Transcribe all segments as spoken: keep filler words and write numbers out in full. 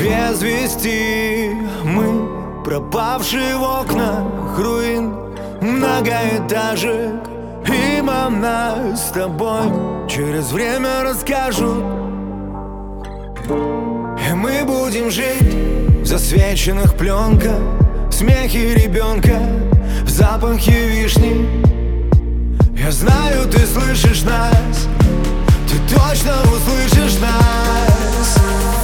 без вести. Мы пропавшие в окнах руин многоэтажек, им о нас с тобой через время расскажут. И мы будем жить в засвеченных пленках, в смехе ребенка, в запахе вишни. Я знаю, ты слышишь нас, ты точно услышишь нас.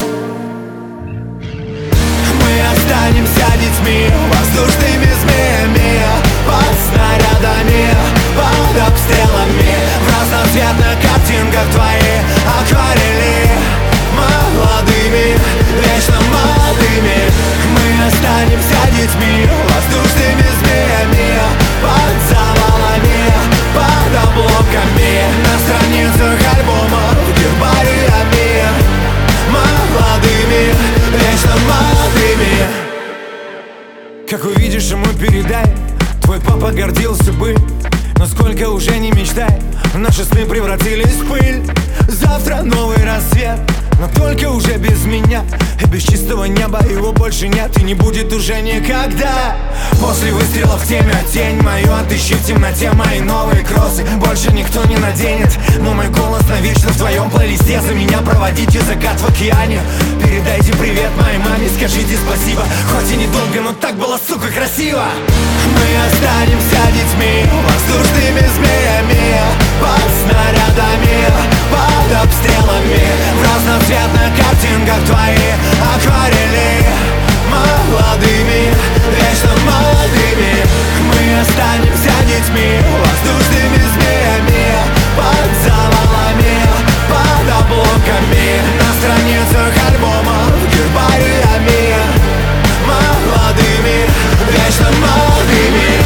Мы останемся детьми, воздушными змеями, под снарядами, под обстрелами, в разноцветных картинках твои акварели. Молодыми, вечно молодыми, мы останемся детьми, воздушными змеями, под завалами, под обломками, на страницах альбомов, гербариями. Молодыми, вечно молодыми. Как увидишь ему, передай: твой папа гордился бы, но сколько уже не мечтай, наши сны превратились в пыль. Завтра новый рассвет, но только уже без меня. И без чистого неба его больше нет и не будет уже никогда. После выстрелов в теме тень мою отыщи в темноте, мои новые кроссы больше никто не наденет. Но мой голос навечно в твоем плейлисте, за меня проводите закат в океане. Передайте привет моей маме, скажите спасибо, хоть и недолго, но так было, сука, красиво. Мы останемся детьми, воздушными змеями, под снарядами, под обстрелами, в разноцветных картинках твои акварели. Молодыми, вечно молодыми, мы останемся детьми, воздушными змеями, под завалами, под обломками, на страницах альбомов, гербариями. Молодыми, вечно молодыми.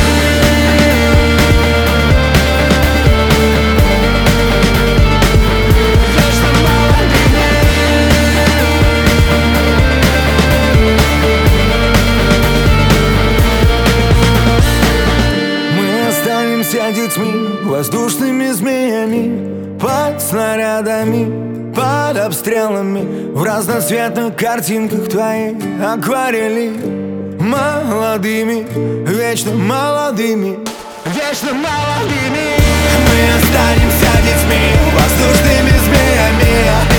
Детьми, воздушными змеями, под снарядами, под обстрелами, в разноцветных картинках твои акварели. Молодыми, вечно молодыми, вечно молодыми. Мы останемся детьми, воздушными змеями,